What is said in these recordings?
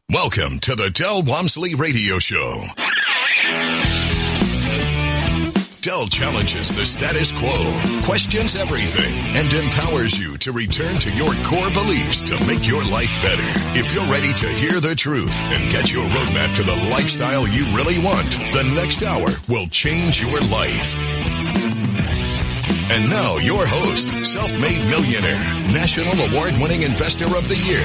Welcome to the Del Walmsley Radio Show. Del challenges the status quo, questions everything, and empowers you to return to your core beliefs to make your life better. If you're ready to hear the truth and get your roadmap to the lifestyle you really want, the next hour will change your life. And now, your host, self-made millionaire, national award-winning investor of the year,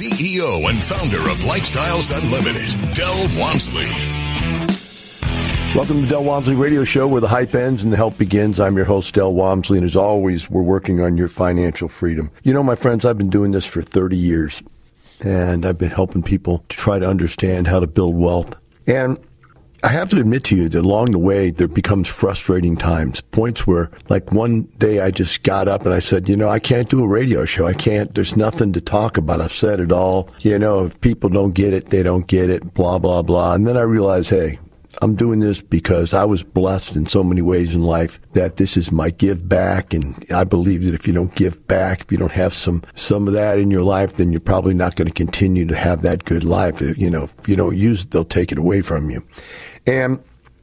CEO and founder of Lifestyles Unlimited, Del Walmsley. Welcome to the Del Walmsley Radio Show, where the hype ends and the help begins. I'm your host, Del Walmsley, and as always, we're working on your financial freedom. You know, my friends, I've been doing this for 30 years, and I've been helping people to try to understand how to build wealth. And I have to admit to you that along the way, there becomes frustrating times, points where, like one day I just got up and I said, you know, I can't do a radio show. I can't. There's nothing to talk about. I've said it all. You know, if people don't get it, they don't get it, blah, blah, blah. And then I realized, hey, I'm doing this because I was blessed in so many ways in life that this is my give back. And I believe that if you don't give back, if you don't have some of that in your life, then you're probably not going to continue to have that good life. You know, if you don't use it, they'll take it away from you. And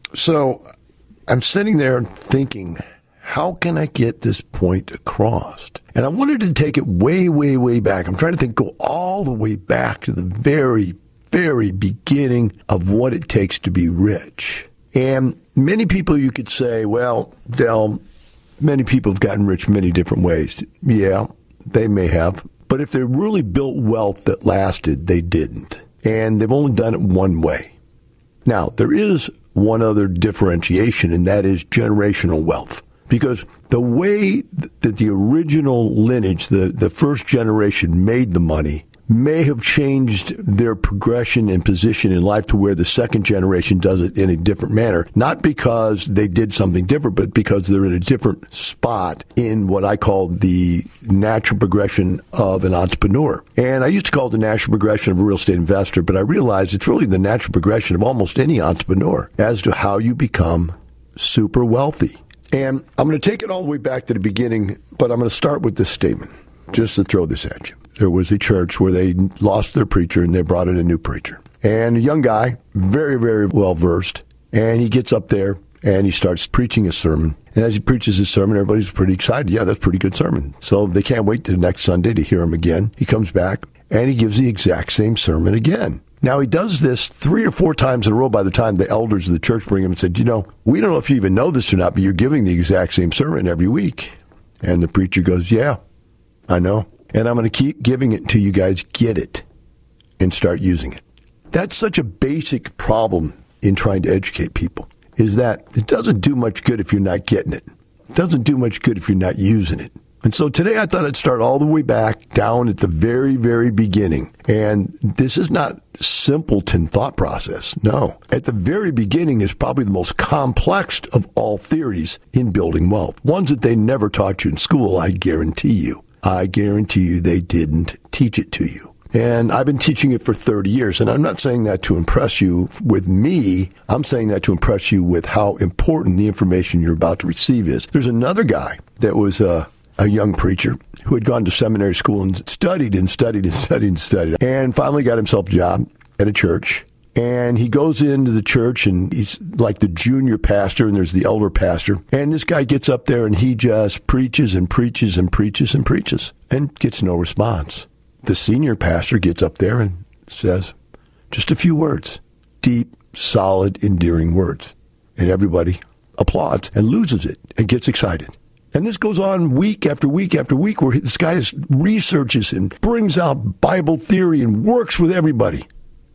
so I'm sitting there thinking, how can I get this point across? And I wanted to take it way, way, way back. I'm trying to think, go all the way back to the very, very beginning of what it takes to be rich. And many people, you could say, well, Del, many people have gotten rich many different ways. Yeah, they may have. But if they really built wealth that lasted, they didn't. And they've only done it one way. Now, there is one other differentiation, and that is generational wealth. Because the way that the original lineage, the first generation, made the money may have changed their progression and position in life to where the second generation does it in a different manner. Not because they did something different, but because they're in a different spot in what I call the natural progression of an entrepreneur. And I used to call it the natural progression of a real estate investor, but I realized it's really the natural progression of almost any entrepreneur as to how you become super wealthy. And I'm going to take it all the way back to the beginning, but I'm going to start with this statement, just to throw this at you. There was a church where they lost their preacher and they brought in a new preacher. And a young guy, very, very well versed, and he gets up there and he starts preaching a sermon. And as he preaches his sermon, everybody's pretty excited. Yeah, that's a pretty good sermon. So they can't wait to the next Sunday to hear him again. He comes back and he gives the exact same sermon again. Now, he does this 3 or 4 times in a row by the time the elders of the church bring him and said, you know, we don't know if you even know this or not, but you're giving the exact same sermon every week. And the preacher goes, yeah, I know. And I'm going to keep giving it until you guys get it and start using it. That's such a basic problem in trying to educate people, is that it doesn't do much good if you're not getting it. It doesn't do much good if you're not using it. And so today I thought I'd start all the way back down at the very, very beginning. And this is not simpleton thought process. No. At the very beginning is probably the most complex of all theories in building wealth. Ones that they never taught you in school, I guarantee you. I guarantee you they didn't teach it to you. And I've been teaching it for 30 years. And I'm not saying that to impress you with me. I'm saying that to impress you with how important the information you're about to receive is. There's another guy that was a young preacher who had gone to seminary school and studied and studied and studied and studied. And finally got himself a job at a church. And he goes into the church, and he's like the junior pastor, and there's the elder pastor. And this guy gets up there, and he just preaches and preaches and preaches and preaches and gets no response. The senior pastor gets up there and says just a few words, deep, solid, endearing words. And everybody applauds and loses it and gets excited. And this goes on week after week after week, where this guy researches and brings out Bible theory and works with everybody.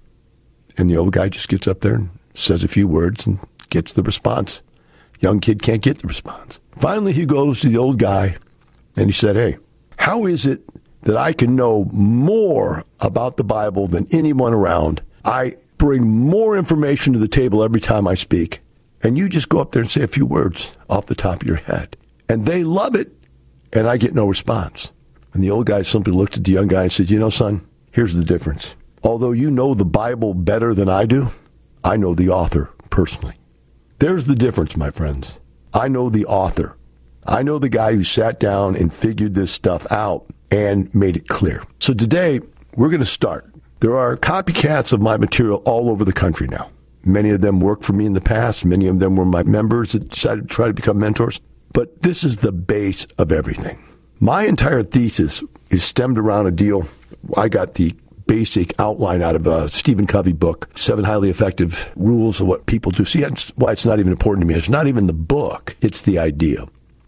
And the old guy just gets up there and says a few words and gets the response. Young kid can't get the response. Finally, he goes to the old guy and he said, hey, how is it that I can know more about the Bible than anyone around? I bring more information to the table every time I speak. And you just go up there and say a few words off the top of your head. And they love it, and I get no response. And the old guy simply looked at the young guy and said, you know, son, here's the difference. Although you know the Bible better than I do, I know the author personally. There's the difference, my friends. I know the author. I know the guy who sat down and figured this stuff out and made it clear. So today, we're going to start There are copycats of my material all over the country now. Many of them worked for me in the past. Many of them were my members that decided to try to become mentors. But this is the base of everything. My entire thesis is stemmed around a deal. I got the basic outline out of a Stephen Covey book, 7 Highly Effective Rules of What People Do. See, that's why it's not even important to me. It's not even the book. It's the idea.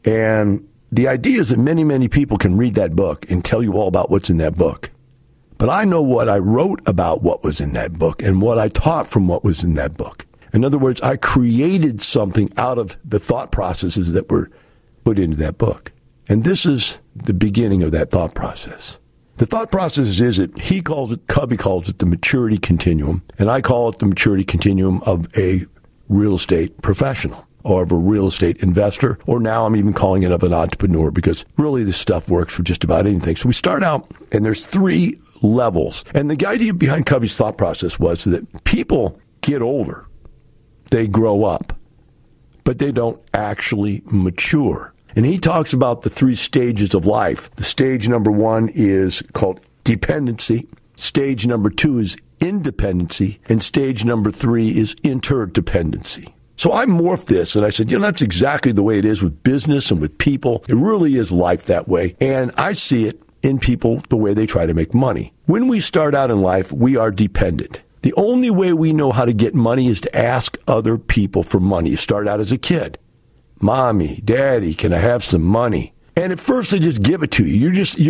And the idea is that many, many people can read that book and tell you all about what's in that book. But I know what I wrote about what was in that book and what I taught from what was in that book. In other words, I created something out of the thought processes that were put into that book. And this is the beginning of that thought process. The thought process is Covey calls it the maturity continuum, and I call it the maturity continuum of a real estate professional or of a real estate investor, or now I'm even calling it of an entrepreneur, because really this stuff works for just about anything. So we start out, and there's 3 levels. And the idea behind Covey's thought process was that people get older, they grow up, but they don't actually mature. And he talks about the 3 stages of life. The stage number 1 is called dependency. Stage number 2 is independency. And stage number 3 is interdependency. So I morphed this and I said, that's exactly the way it is with business and with people. It really is life that way. And I see it in people the way they try to make money. When we start out in life, we are dependent. The only way we know how to get money is to ask other people for money. You start out as a kid. Mommy, Daddy, can I have some money? And at first they just give it to you.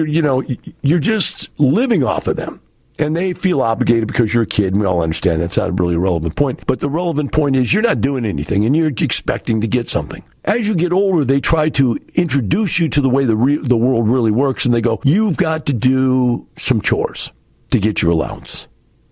You're just living off of them. And they feel obligated because you're a kid, and we all understand that's not a really relevant point. But the relevant point is you're not doing anything, and you're expecting to get something. As you get older, they try to introduce you to the way the world really works, and they go, you've got to do some chores to get your allowance.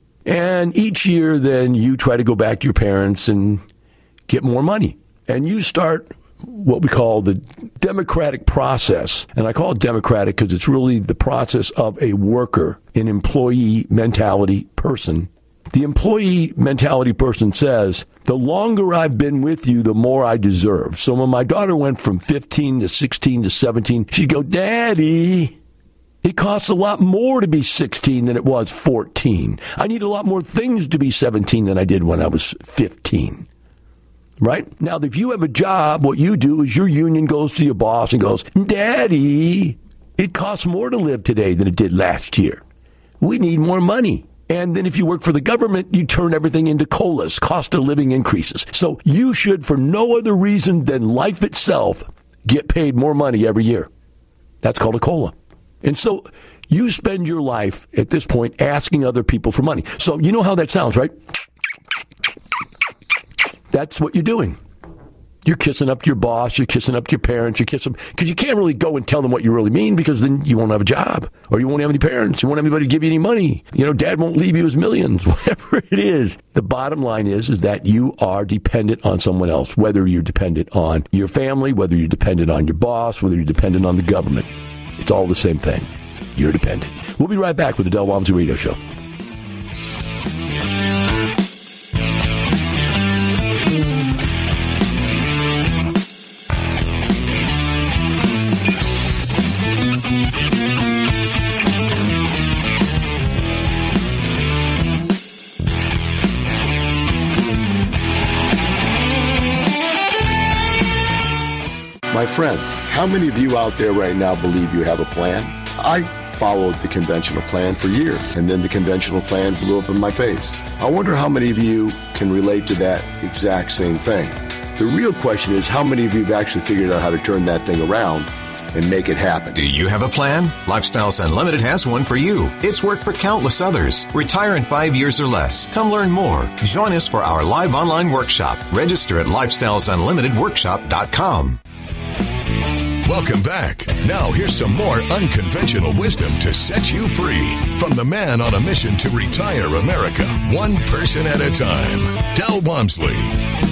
And each year, then, you try to go back to your parents and get more money. And you start what we call the democratic process. And I call it democratic because it's really the process of a worker, an employee mentality person. The employee mentality person says, the longer I've been with you, the more I deserve. So when my daughter went from 15 to 16 to 17, she'd go, Daddy, it costs a lot more to be 16 than it was 14. I need a lot more things to be 17 than I did when I was 15. Right? Now, if you have a job, what you do is your union goes to your boss and goes, Daddy, it costs more to live today than it did last year. We need more money. And then if you work for the government, you turn everything into COLAs, cost of living increases. So you should, for no other reason than life itself, get paid more money every year. That's called a COLA. And so you spend your life at this point asking other people for money. So you know how that sounds, right? That's what you're doing. You're kissing up to your boss, you're kissing up to your parents, you're kissing, because you can't really go and tell them what you really mean, because then you won't have a job, or you won't have any parents, you won't have anybody to give you any money. Dad won't leave you his millions, whatever it is. The bottom line is that you are dependent on someone else, whether you're dependent on your family, whether you're dependent on your boss, whether you're dependent on the government. It's all the same thing. You're dependent. We'll be right back with the Del Walmsley Radio Show. My friends, how many of you out there right now believe you have a plan? I followed the conventional plan for years, and then the conventional plan blew up in my face. I wonder how many of you can relate to that exact same thing. The real question is, how many of you have actually figured out how to turn that thing around and make it happen? Do you have a plan? Lifestyles Unlimited has one for you. It's worked for countless others. Retire in 5 years or less. Come learn more. Join us for our live online workshop. Register at lifestylesunlimitedworkshop.com. Welcome back. Now here's some more unconventional wisdom to set you free from the man on a mission to retire America, one person at a time, Del Walmsley.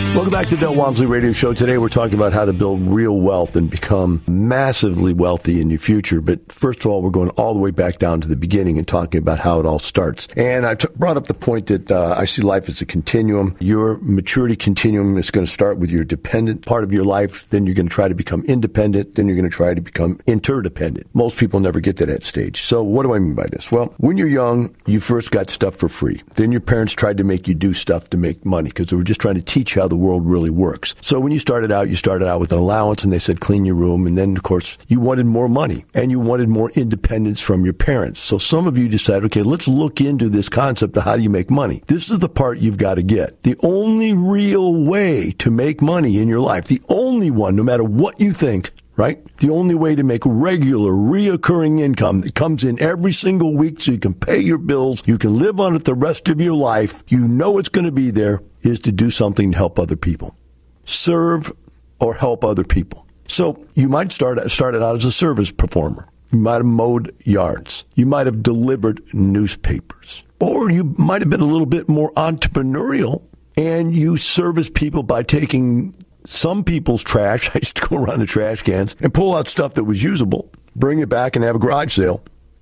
Welcome back to Del Walmsley Radio Show. Today we're talking about how to build real wealth and become massively wealthy in your future. But first of all, we're going all the way back down to the beginning and talking about how it all starts. And I brought up the point that I see life as a continuum. Your maturity continuum is going to start with your dependent part of your life. Then you're going to try to become independent. Then you're going to try to become interdependent. Most people never get to that stage. So what do I mean by this? Well, when you're young, you first got stuff for free. Then your parents tried to make you do stuff to make money because they were just trying to teach you how the world really works. So when you started out with an allowance and they said clean your room. And then, of course, you wanted more money and you wanted more independence from your parents. So some of you decided, okay, let's look into this concept of how do you make money. This is the part you've got to get. The only real way to make money in your life, the only one, no matter what you think, right? The only way to make regular, reoccurring income that comes in every single week so you can pay your bills, you can live on it the rest of your life, you know it's going to be there, is to do something to help other people. Serve or help other people. So you might started out as a service performer. You might have mowed yards. You might have delivered newspapers. Or you might have been a little bit more entrepreneurial and you service people by taking some people's trash. I used to go around the trash cans and pull out stuff that was usable, bring it back and have a garage sale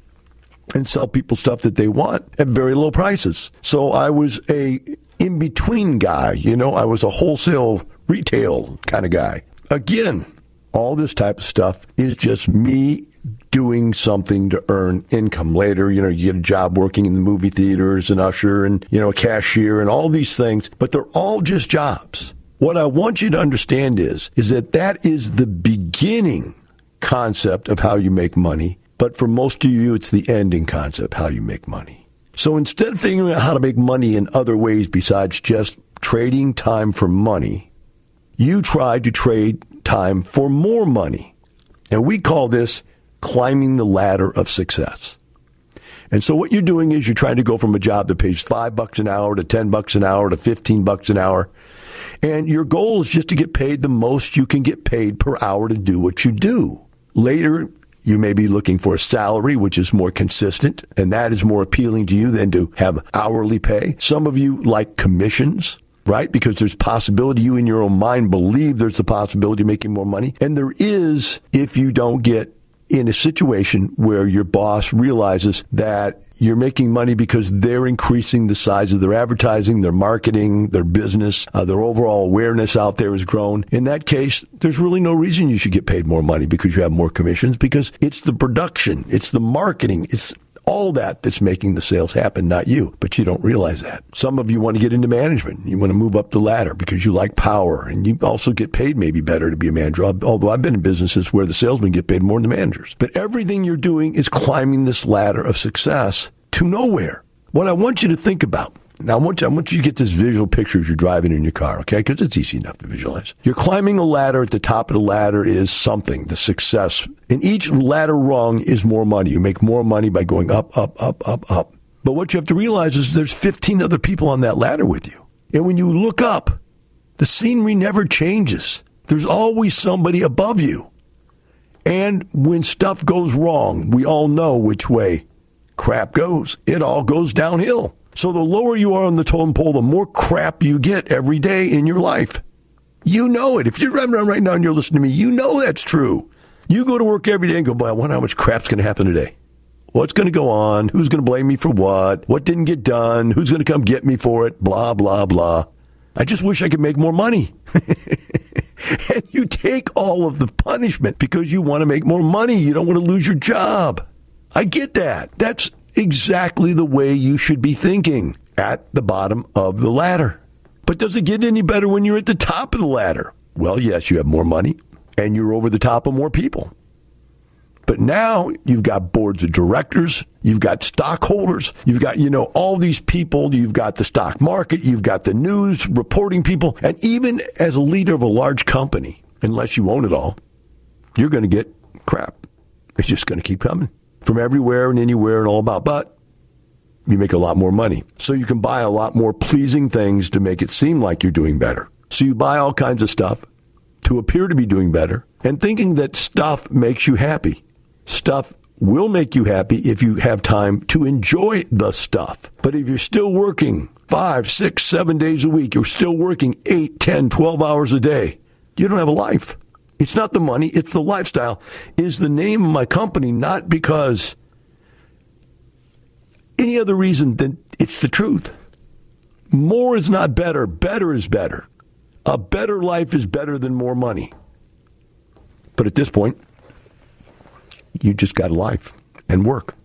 and sell people stuff that they want at very low prices. So I was a in-between guy. I was a wholesale retail kind of guy. Again, all this type of stuff is just me doing something to earn income later. You get a job working in the movie theater as an usher and, a cashier and all these things, but they're all just jobs. What I want you to understand is that is the beginning concept of how you make money. But for most of you, it's the ending concept, how you make money. So instead of figuring out how to make money in other ways besides just trading time for money, you try to trade time for more money. And we call this climbing the ladder of success. And so what you're doing is you're trying to go from a job that pays $5 an hour to $10 an hour to $15 an hour. And your goal is just to get paid the most you can get paid per hour to do what you do. Later, you may be looking for a salary, which is more consistent, and that is more appealing to you than to have hourly pay. Some of you like commissions, right? Because there's possibility, you in your own mind believe there's a possibility of making more money. And there is if you don't get in a situation where your boss realizes that you're making money because they're increasing the size of their advertising, their marketing, their business, their overall awareness out there has grown. In that case, there's really no reason you should get paid more money because you have more commissions, because it's the production, it's the marketing, it's all that's making the sales happen, not you. But you don't realize that. Some of you want to get into management. You want to move up the ladder because you like power, and you also get paid maybe better to be a manager, although I've been in businesses where the salesmen get paid more than the managers. But everything you're doing is climbing this ladder of success to nowhere. What I want you to think about, now I want you to get this visual picture as you're driving in your car, okay? Because it's easy enough to visualize. You're climbing a ladder. At the top of the ladder is something, the success. And each ladder rung is more money. You make more money by going up, up, up, up, up. But what you have to realize is there's 15 other people on that ladder with you. And when you look up, the scenery never changes. There's always somebody above you. And when stuff goes wrong, we all know which way crap goes. It all goes downhill. So the lower you are on the totem pole, the more crap you get every day in your life. You know it. If you're driving around right now and you're listening to me, you know that's true. You go to work every day and go, boy, I wonder how much crap's going to happen today. What's going to go on? Who's going to blame me for what? What didn't get done? Who's going to come get me for it? Blah, blah, blah. I just wish I could make more money. And you take all of the punishment because you want to make more money. You don't want to lose your job. I get that. That's exactly the way you should be thinking at the bottom of the ladder. But does it get any better when you're at the top of the ladder? Well, yes, you have more money and you're over the top of more people. But now you've got boards of directors, you've got stockholders, you've got, all these people, you've got the stock market, you've got the news reporting people, and even as a leader of a large company, unless you own it all, you're going to get crap. It's just going to keep coming from everywhere and anywhere and all about, but you make a lot more money. So you can buy a lot more pleasing things to make it seem like you're doing better. So you buy all kinds of stuff to appear to be doing better and thinking that stuff makes you happy. Stuff will make you happy if you have time to enjoy the stuff. But if you're still working 5, 6, 7 days a week, you're still working 8, 10, 12 hours a day, you don't have a life. It's not the money, it's the lifestyle. Is the name of my company, not because any other reason than it's the truth. More is not better. Better is better. A better life is better than more money. But at this point, you just got a life and work.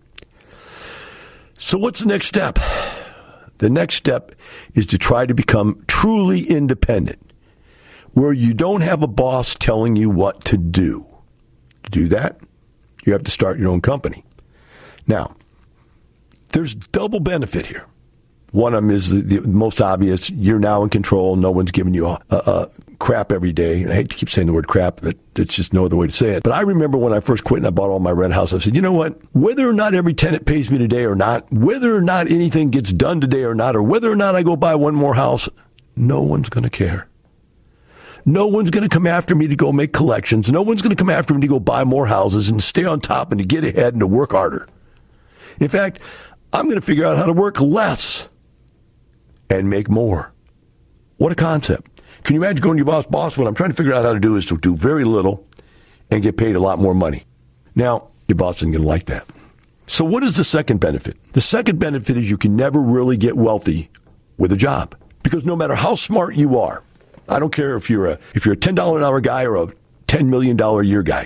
So what's the next step? The next step is to try to become truly independent, where you don't have a boss telling you what to do. To do that, you have to start your own company. Now, there's double benefit here. One of them is the most obvious. You're now in control. No one's giving you a crap every day. And I hate to keep saying the word crap, but it's just no other way to say it. But I remember when I first quit and I bought all my rent house, I said, you know what? Whether or not every tenant pays me today or not, whether or not anything gets done today or not, or whether or not I go buy one more house, no one's going to care. No one's going to come after me to go make collections. No one's going to come after me to go buy more houses and stay on top and to get ahead and to work harder. In fact, I'm going to figure out how to work less and make more. What a concept. Can you imagine going to your boss, what I'm trying to figure out how to do is to do very little and get paid a lot more money. Now, your boss isn't going to like that. So what is the second benefit? The second benefit is you can never really get wealthy with a job. Because no matter how smart you are, I don't care if you're a $10 an hour guy or a $10 million a year guy,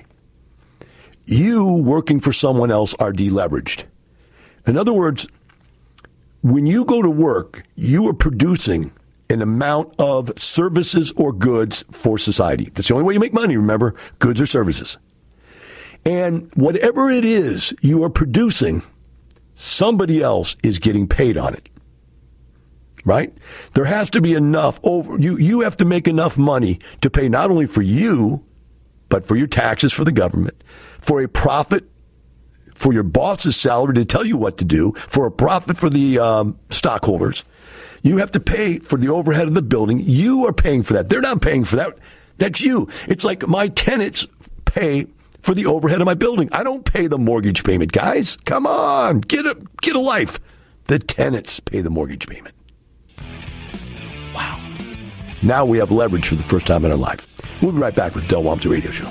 you working for someone else are deleveraged. In other words, when you go to work, you are producing an amount of services or goods for society. That's the only way you make money, remember, goods or services. And whatever it is you are producing, somebody else is getting paid on it. Right? There has to be enough you have to make enough money to pay not only for you, but for your taxes for the government, for a profit for your boss's salary to tell you what to do, for a profit for the stockholders. You have to pay for the overhead of the building. You are paying for that. They're not paying for that. That's you. It's like my tenants pay for the overhead of my building. I don't pay the mortgage payment, guys. Come on, get a life. The tenants pay the mortgage payment. Wow. Now we have leverage for the first time in our life. We'll be right back with the Del Walmsley Radio Show.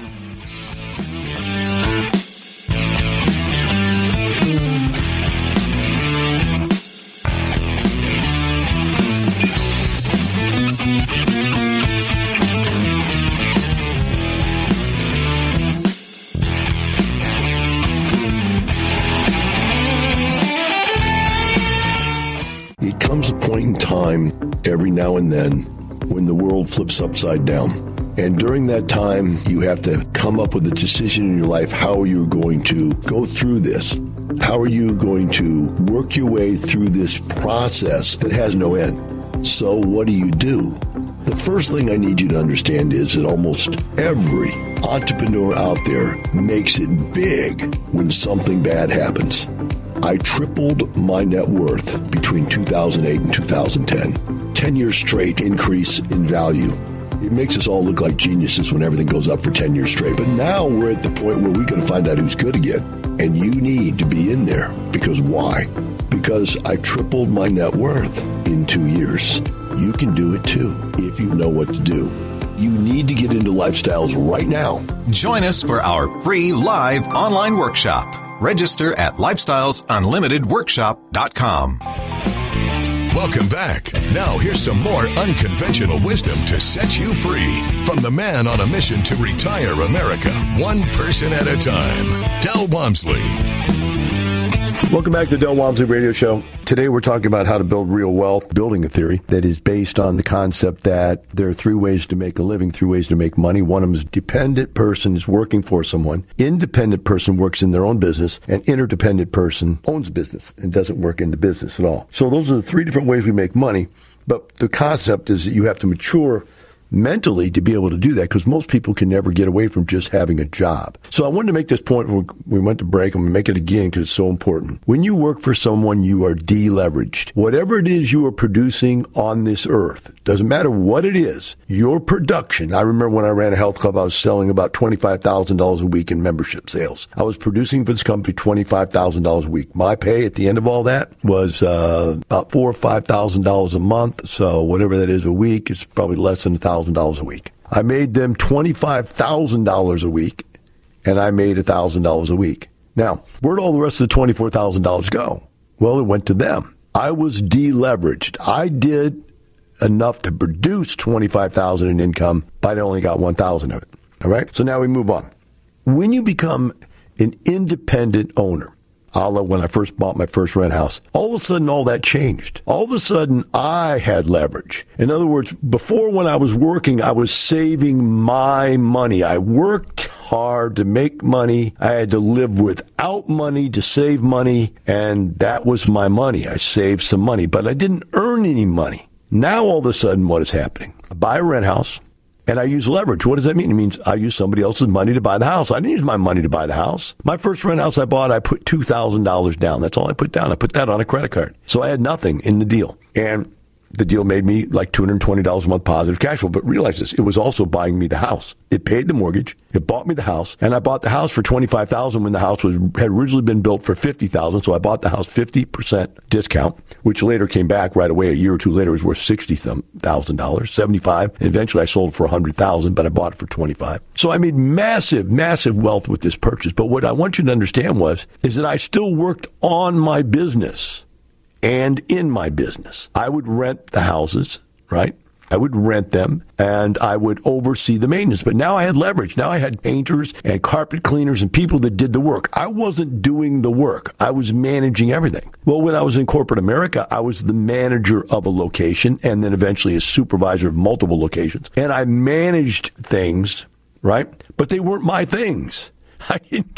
It comes a point in time every now and then when the world flips upside down. And during that time, you have to come up with a decision in your life. How are you going to go through this? How are you going to work your way through this process that has no end? So what do? The first thing I need you to understand is that almost every entrepreneur out there makes it big when something bad happens. I tripled my net worth between 2008 and 2010. 10 years straight increase in value. It makes us all look like geniuses when everything goes up for 10 years straight. But now we're at the point where we're going to find out who's good again. And you need to be in there. Because why? Because I tripled my net worth in 2 years. You can do it too if you know what to do. You need to get into Lifestyles right now. Join us for our free live online workshop. Register at lifestylesunlimitedworkshop.com. Welcome back. Now here's some more unconventional wisdom to set you free from the man on a mission to retire America, one person at a time, Del Walmsley. Welcome back to the Del Walmsley Radio Show. Today we're talking about how to build real wealth, building a theory that is based on the concept that there are 3 ways to make a living, 3 ways to make money. One of them is dependent person is working for someone. Independent person works in their own business. And interdependent person owns business and doesn't work in the business at all. So those are the 3 different ways we make money. But the concept is that you have to mature mentally to be able to do that, because most people can never get away from just having a job. So I wanted to make this point when we went to break. I'm going to make it again because it's so important. When you work for someone, you are deleveraged. Whatever it is you are producing on this earth, doesn't matter what it is, your production. I remember when I ran a health club, I was selling about $25,000 a week in membership sales. I was producing for this company $25,000 a week. My pay at the end of all that was about $4,000 or $5,000 a month. So whatever that is a week, it's probably less than $1,000 a week. I made them $25,000 a week, and I made $1,000 a week. Now, where'd all the rest of the $24,000 go? Well, it went to them. I was deleveraged. I did enough to produce $25,000 in income, but I only got $1,000 of it. All right? So now we move on. When you become an independent owner, when I first bought my first rent house, all of a sudden all that changed. All of a sudden I had leverage. In other words, before when I was working, I was saving my money. I worked hard to make money. I had to live without money to save money, and that was my money. I saved some money, but I didn't earn any money. Now all of a sudden what is happening? I buy a rent house. And I use leverage. What does that mean? It means I use somebody else's money to buy the house. I didn't use my money to buy the house. My first rent house I bought, I put $2,000 down. That's all I put down. I put that on a credit card. So I had nothing in the deal. And the deal made me like $220 a month positive cash flow. But realize this, it was also buying me the house. It paid the mortgage. It bought me the house. And I bought the house for $25,000 when the house had originally been built for $50,000. So I bought the house 50% discount, which later came back right away. A year or two later, it was worth $60,000, $75,000. And eventually I sold it for $100,000, but I bought it for $25,000. So I made massive, massive wealth with this purchase. But what I want you to understand is that I still worked on my business. And in my business, I would rent the houses, right? I would rent them, and I would oversee the maintenance. But now I had leverage. Now I had painters and carpet cleaners and people that did the work. I wasn't doing the work. I was managing everything. Well, when I was in corporate America, I was the manager of a location and then eventually a supervisor of multiple locations. And I managed things, right? But they weren't my things. I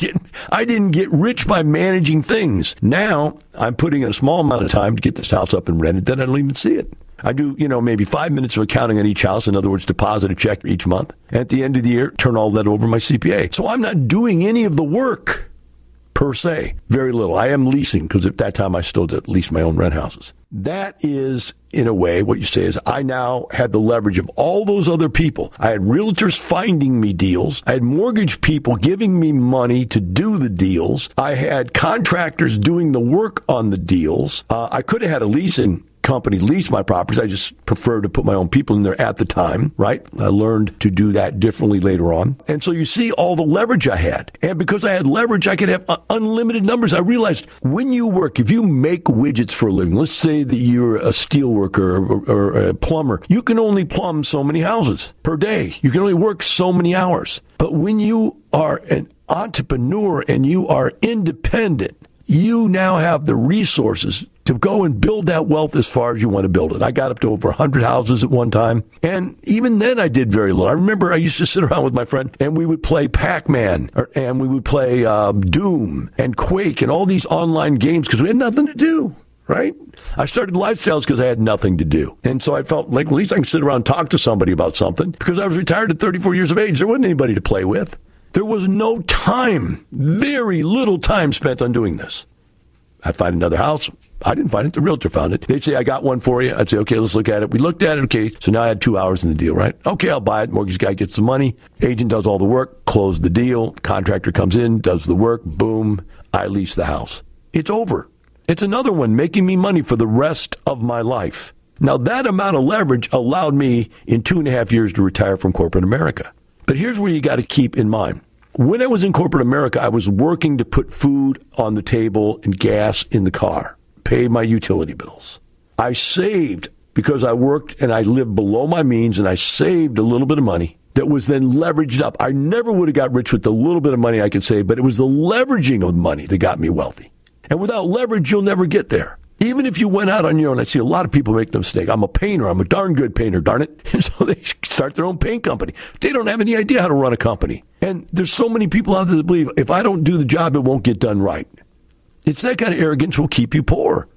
didn't get rich by managing things. Now I'm putting in a small amount of time to get this house up and rented, then I don't even see it. I do, maybe 5 minutes of accounting on each house. In other words, deposit a check each month. And at the end of the year, turn all that over my CPA. So I'm not doing any of the work per se. Very little. I am leasing because at that time I still did lease my own rent houses. That is, in a way, what you say is I now had the leverage of all those other people. I had realtors finding me deals. I had mortgage people giving me money to do the deals. I had contractors doing the work on the deals. I could have had a leasing company lease my properties. I just prefer to put my own people in there at the time, right? I learned to do that differently later on. And so you see all the leverage I had. And because I had leverage, I could have unlimited numbers. I realized when you work, if you make widgets for a living, let's say that you're a steel worker or a plumber, you can only plumb so many houses per day. You can only work so many hours. But when you are an entrepreneur and you are independent, you now have the resources to go and build that wealth as far as you want to build it. I got up to over 100 houses at one time. And even then I did very little. I remember I used to sit around with my friend and we would play Pac-Man and we would play Doom and Quake and all these online games because we had nothing to do. Right? I started Lifestyles because I had nothing to do. And so I felt like at least I can sit around and talk to somebody about something because I was retired at 34 years of age. There wasn't anybody to play with. There was no time, very little time spent on doing this. I'd find another house. I didn't find it. The realtor found it. They'd say, I got one for you. I'd say, okay, let's look at it. We looked at it. Okay, so now I had 2 hours in the deal, right? Okay, I'll buy it. Mortgage guy gets the money. Agent does all the work, close the deal. Contractor comes in, does the work. Boom, I lease the house. It's over. It's another one making me money for the rest of my life. Now, that amount of leverage allowed me in 2.5 years to retire from corporate America. But here's where you got to keep in mind. When I was in corporate America, I was working to put food on the table and gas in the car, pay my utility bills. I saved because I worked and I lived below my means and I saved a little bit of money that was then leveraged up. I never would have got rich with the little bit of money I could save, but it was the leveraging of money that got me wealthy. And without leverage, you'll never get there. Even if you went out on your own, I see a lot of people make the mistake. I'm a painter. I'm a darn good painter, darn it. And so they start their own paint company. They don't have any idea how to run a company. And there's so many people out there that believe if I don't do the job, it won't get done right. It's that kind of arrogance will keep you poor.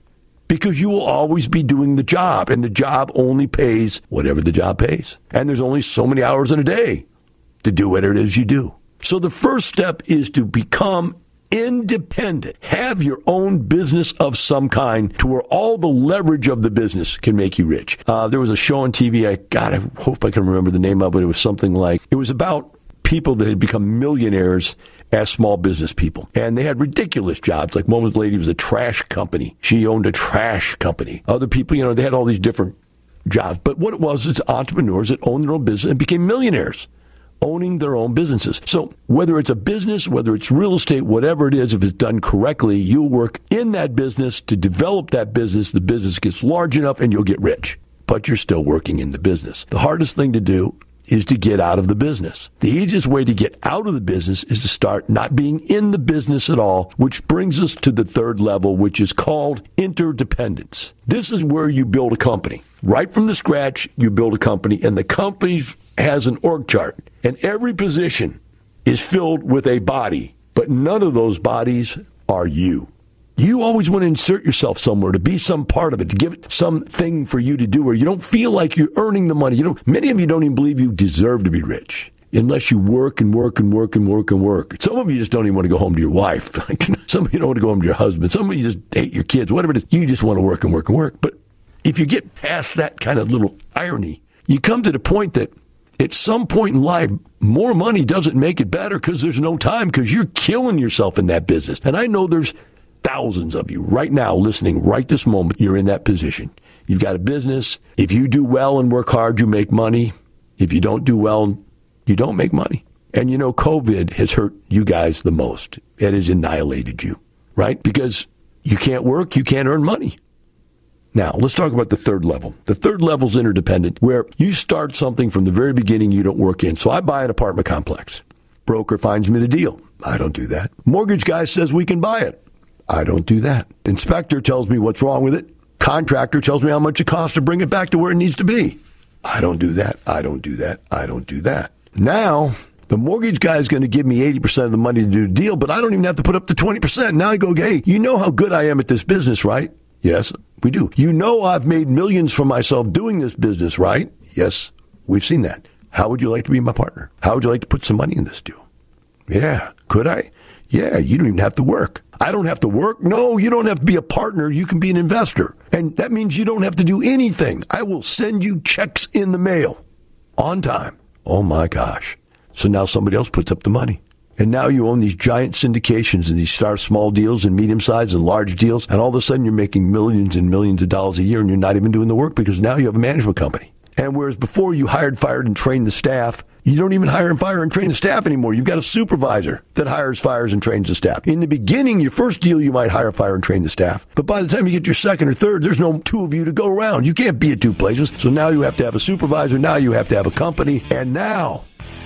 because you will always be doing the job, and the job only pays whatever the job pays. And there's only so many hours in a day to do whatever it is you do. So the first step is to become independent. Have your own business of some kind to where all the leverage of the business can make you rich. There was a show on TV, I hope I can remember the name of it. It was something like, it was about people that had become millionaires as small business people. And they had ridiculous jobs. Like one lady was a trash company. She owned a trash company. Other people, they had all these different jobs. But what it was, it's entrepreneurs that owned their own business and became millionaires, owning their own businesses. So whether it's a business, whether it's real estate, whatever it is, if it's done correctly, you'll work in that business to develop that business. The business gets large enough and you'll get rich. But you're still working in the business. The hardest thing to do is to get out of the business. The easiest way to get out of the business is to start not being in the business at all, which brings us to the third level, which is called interdependence. This is where you build a company. Right from the scratch, you build a company, and the company has an org chart, and every position is filled with a body, but none of those bodies are you. You always want to insert yourself somewhere, to be some part of it, to give it something for you to do where you don't feel like you're earning the money. Many of you don't even believe you deserve to be rich unless you work and work and work and work and work. Some of you just don't even want to go home to your wife. Some of you don't want to go home to your husband. Some of you just hate your kids, whatever it is. You just want to work and work and work. But if you get past that kind of little irony, you come to the point that at some point in life, more money doesn't make it better because there's no time, because you're killing yourself in that business. And I know there's thousands of you right now listening right this moment. You're in that position. You've got a business. If you do well and work hard, you make money. If you don't do well, you don't make money. And COVID has hurt you guys the most. It has annihilated you, right? Because you can't work, you can't earn money. Now, let's talk about the third level. The third level is interdependent, where you start something from the very beginning you don't work in. So I buy an apartment complex. Broker finds me the deal. I don't do that. Mortgage guy says we can buy it. I don't do that. Inspector tells me what's wrong with it. Contractor tells me how much it costs to bring it back to where it needs to be. I don't do that. I don't do that. I don't do that. Now, the mortgage guy is going to give me 80% of the money to do the deal, but I don't even have to put up the 20%. Now I go, hey, you know how good I am at this business, right? Yes, we do. You know I've made millions for myself doing this business, right? Yes, we've seen that. How would you like to be my partner? How would you like to put some money in this deal? Yeah, could I? Yeah, you don't even have to work. I don't have to work? No, you don't have to be a partner. You can be an investor. And that means you don't have to do anything. I will send you checks in the mail on time. Oh, my gosh. So now somebody else puts up the money. And now you own these giant syndications, and these start small deals and medium-sized and large deals. And all of a sudden you're making millions and millions of dollars a year, and you're not even doing the work because now you have a management company. And whereas before you hired, fired, and trained the staff, you don't even hire and fire and train the staff anymore. You've got a supervisor that hires, fires, and trains the staff. In the beginning, your first deal, you might hire, fire, and train the staff. But by the time you get your second or third, there's no two of you to go around. You can't be at two places. So now you have to have a supervisor. Now you have to have a company. And now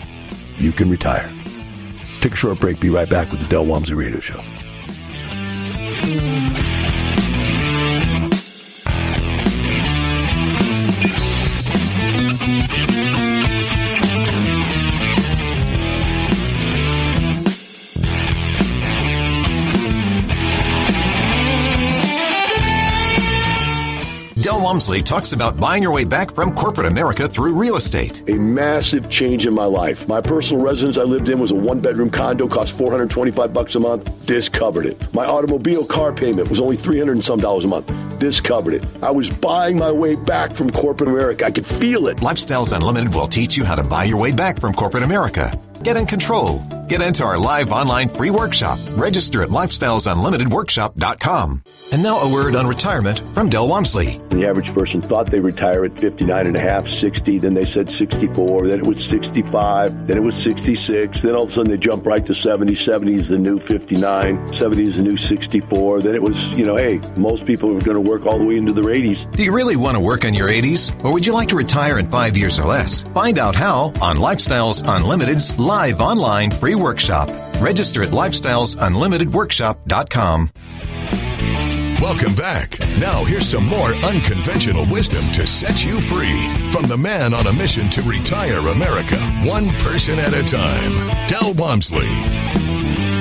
you can retire. Take a short break. Be right back with the Del Walmsley Radio Show. Del Walmsley talks about buying your way back from corporate America through real estate. A massive change in my life. My personal residence I lived in was a one-bedroom condo, cost $425 a month. This covered it. My automobile car payment was only $300 and some a month. This covered it. I was buying my way back from corporate America. I could feel it. Lifestyles Unlimited will teach you how to buy your way back from corporate America. Get in control. Get into our live online free workshop. Register at lifestylesunlimitedworkshop.com. And now a word on retirement from Del Walmsley. The average person thought they retire at 59 and a half, 60, then they said 64, then it was 65, then it was 66, then all of a sudden they jump right to 70. 70 is the new 59, 70 is the new 64, then it was, hey, most people are going to work all the way into their 80s. Do you really want to work in your 80s? Or would you like to retire in 5 years or less? Find out how on Lifestyles Unlimited's live online free workshop. Register at lifestylesunlimitedworkshop.com. Welcome back. Now here's some more unconventional wisdom to set you free from the man on a mission to retire America, one person at a time, Del Walmsley.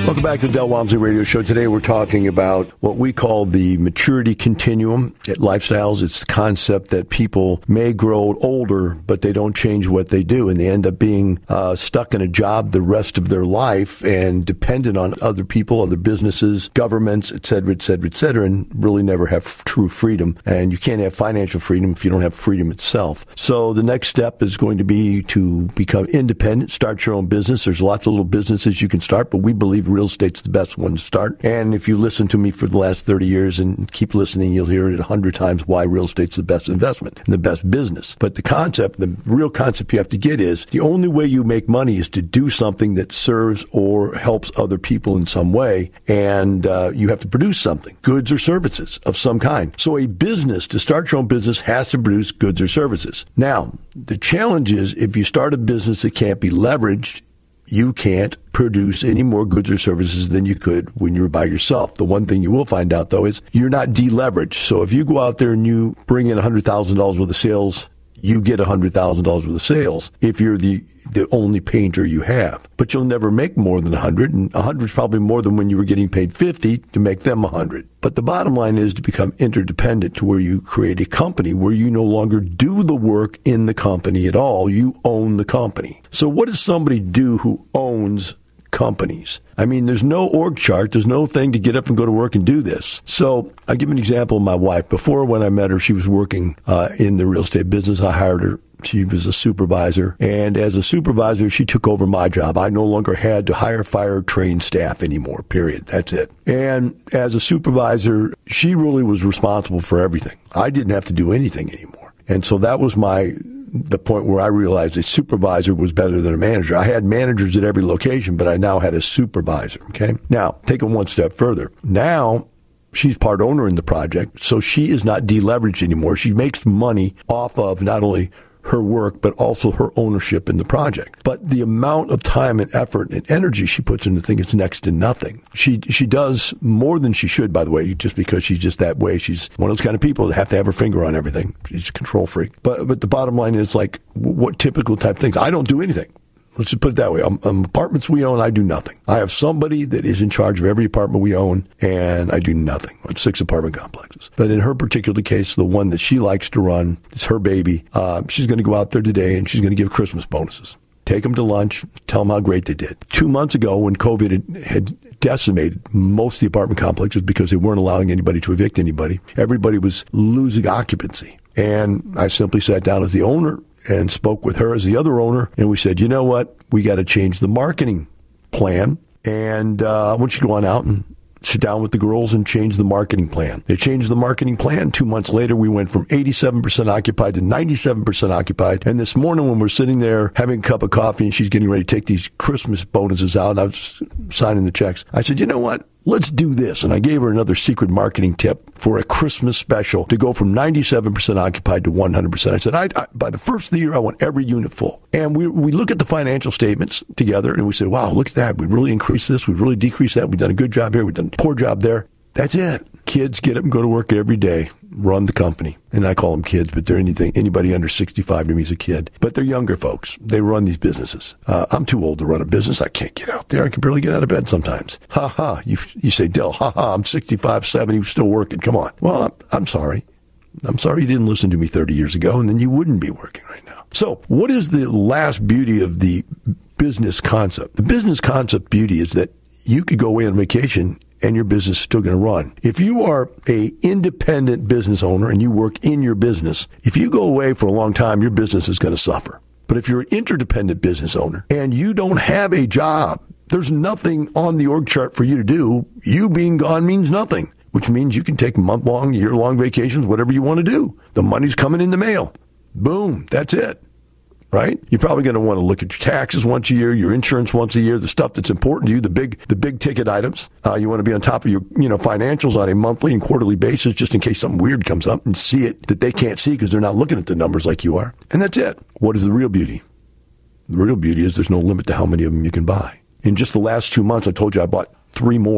Welcome back to the Del Walmsley Radio Show. Today we're talking about what we call the maturity continuum at Lifestyles. It's the concept that people may grow older, but they don't change what they do, and they end up being stuck in a job the rest of their life and dependent on other people, other businesses, governments, et cetera, and really never have true freedom. And you can't have financial freedom if you don't have freedom itself. So the next step is going to be to become independent, start your own business. There's lots of little businesses you can start, but we believe real estate's the best one to start. And if you listen to me for the last 30 years and keep listening, you'll hear it 100 times why real estate's the best investment and the best business. But the real concept you have to get is the only way you make money is to do something that serves or helps other people in some way. And you have to produce something, goods or services of some kind. So a business, to start your own business, has to produce goods or services. Now, the challenge is if you start a business that can't be leveraged, you can't produce any more goods or services than you could when you were by yourself. The one thing you will find out, though, is you're not deleveraged. So if you go out there and you bring in $100,000 worth of sales, you get $100,000 worth of sales if you're the only painter you have. But you'll never make more than 100, and 100 is probably more than when you were getting paid 50 to make them 100. But the bottom line is to become interdependent, to where you create a company where you no longer do the work in the company at all. You own the company. So what does somebody do who owns companies? I mean, there's no org chart. There's no thing to get up and go to work and do this. So I'll give an example of my wife. Before, when I met her, she was working in the real estate business. I hired her. She was a supervisor. And as a supervisor, she took over my job. I no longer had to hire, fire, train staff anymore, period. That's it. And as a supervisor, she really was responsible for everything. I didn't have to do anything anymore. And so that was the point where I realized a supervisor was better than a manager. I had managers at every location, but I now had a supervisor. Okay. Now, take it one step further. Now, she's part owner in the project, so she is not deleveraged anymore. She makes money off of not only her work, but also her ownership in the project. But the amount of time and effort and energy she puts into the thing is next to nothing. She does more than she should, by the way, just because she's just that way. She's one of those kind of people that have to have her finger on everything. She's a control freak. But the bottom line is, like, what typical type things? I don't do anything. Let's just put it that way. Apartments we own, I do nothing. I have somebody that is in charge of every apartment we own, and I do nothing. It's 6 apartment complexes. But in her particular case, the one that she likes to run, it's her baby. She's going to go out there today, and she's going to give Christmas bonuses. Take them to lunch, tell them how great they did. 2 months ago, when COVID had decimated most of the apartment complexes because they weren't allowing anybody to evict anybody, everybody was losing occupancy. And I simply sat down as the owner and spoke with her as the other owner, and we said, you know what? We got to change the marketing plan, and I want you to go on out and sit down with the girls and change the marketing plan. They changed the marketing plan. 2 months later, we went from 87% occupied to 97% occupied. And this morning, when we're sitting there having a cup of coffee and she's getting ready to take these Christmas bonuses out, and I was signing the checks, I said, you know what? Let's do this. And I gave her another secret marketing tip for a Christmas special to go from 97% occupied to 100%. I said, I by the first of the year, I want every unit full. And we look at the financial statements together and we say, wow, look at that. We really increased this. We really decreased that. We've done a good job here. We've done a poor job there. That's it. Kids get up and go to work every day, run the company. And I call them kids, but they're anybody under 65 to me is a kid. But they're younger folks. They run these businesses. I'm too old to run a business. I can't get out there. I can barely get out of bed sometimes. Ha ha. You say, Del, ha ha, I'm 65, 70, still working. Come on. Well, I'm sorry. I'm sorry you didn't listen to me 30 years ago, and then you wouldn't be working right now. So what is the last beauty of the business concept? The business concept beauty is that you could go away on vacation and your business is still going to run. If you are a independent business owner and you work in your business, if you go away for a long time, your business is going to suffer. But if you're an interdependent business owner and you don't have a job, there's nothing on the org chart for you to do. You being gone means nothing, which means you can take month-long, year-long vacations, whatever you want to do. The money's coming in the mail. Boom, that's it. Right? You're probably going to want to look at your taxes once a year, your insurance once a year, the stuff that's important to you, the big ticket items. You want to be on top of your financials on a monthly and quarterly basis, just in case something weird comes up, and see it that they can't see because they're not looking at the numbers like you are. And that's it. What is the real beauty? The real beauty is there's no limit to how many of them you can buy. In just the last 2 months, I told you I bought 3 more.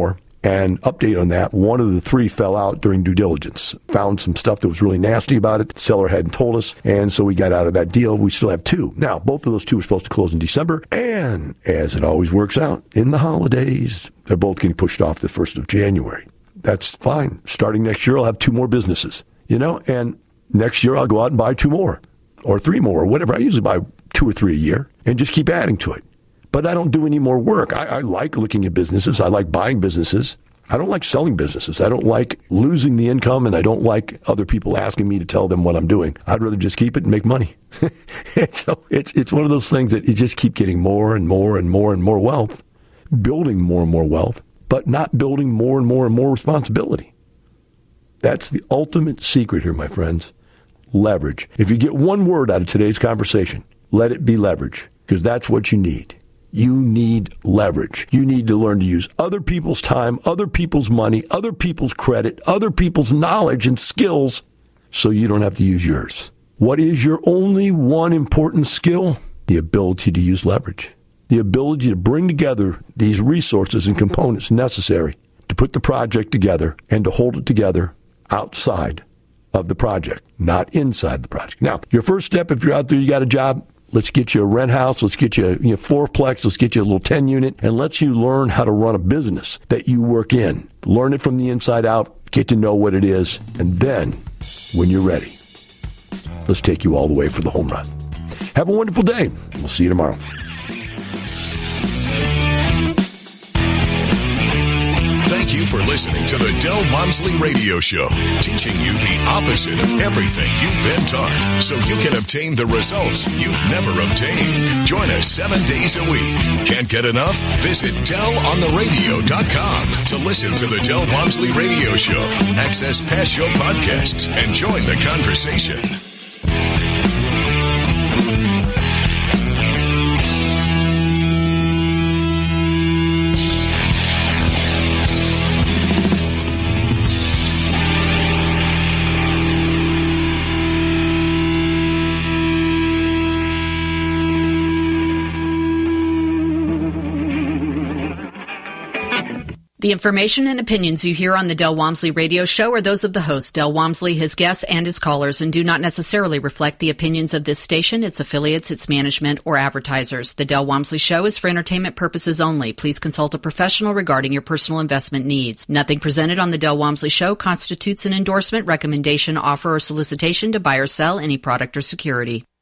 And update on that, one of the three fell out during due diligence. Found some stuff that was really nasty about it. The seller hadn't told us, and so we got out of that deal. We still have two. Now, both of those two were supposed to close in December, and as it always works out, in the holidays, they're both getting pushed off the 1st of January. That's fine. Starting next year, I'll have two more businesses, and next year I'll go out and buy two more or three more or whatever. I usually buy 2 or 3 a year and just keep adding to it. But I don't do any more work. I like looking at businesses. I like buying businesses. I don't like selling businesses. I don't like losing the income, and I don't like other people asking me to tell them what I'm doing. I'd rather just keep it and make money. So it's one of those things that you just keep getting more and more and more and more wealth, building more and more wealth, but not building more and more and more responsibility. That's the ultimate secret here, my friends. Leverage. If you get one word out of today's conversation, let it be leverage, because that's what you need. You need leverage. You need to learn to use other people's time, other people's money, other people's credit, other people's knowledge and skills so you don't have to use yours. What is your only one important skill? The ability to use leverage. The ability to bring together these resources and components necessary to put the project together and to hold it together outside of the project, not inside the project. Now, your first step, if you're out there, you got a job, let's get you a rent house. Let's get you a fourplex. Let's get you a little 10 unit, and let's you learn how to run a business that you work in. Learn it from the inside out. Get to know what it is, and then, when you're ready, let's take you all the way for the home run. Have a wonderful day. We'll see you tomorrow. Thank you for listening to the Del Walmsley Radio Show, teaching you the opposite of everything you've been taught so you can obtain the results you've never obtained. Join us 7 days a week. Can't get enough? Visit DelOnTheRadio.com to listen to the Del Walmsley Radio Show, access past show podcasts, and join the conversation. The information and opinions you hear on the Del Walmsley Radio Show are those of the host, Del Walmsley, his guests, and his callers, and do not necessarily reflect the opinions of this station, its affiliates, its management, or advertisers. The Del Walmsley Show is for entertainment purposes only. Please consult a professional regarding your personal investment needs. Nothing presented on the Del Walmsley Show constitutes an endorsement, recommendation, offer, or solicitation to buy or sell any product or security.